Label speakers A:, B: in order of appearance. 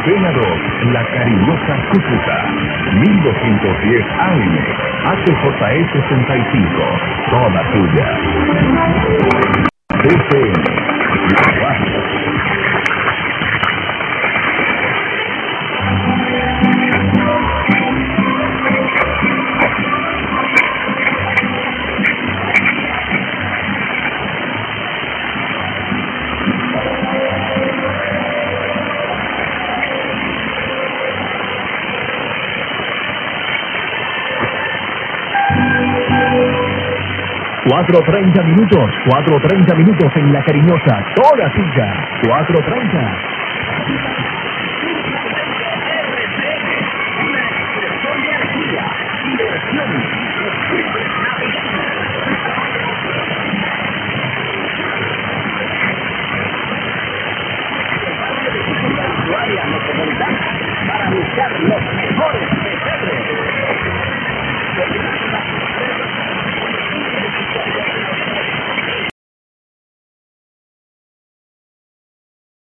A: Antena 2, La Cariñosa Cúcuta, 1210 AM, HJE 65, toda tuya. TCM, la radio. 4:30 minutos en La Cariñosa, toda tuya, 4:30.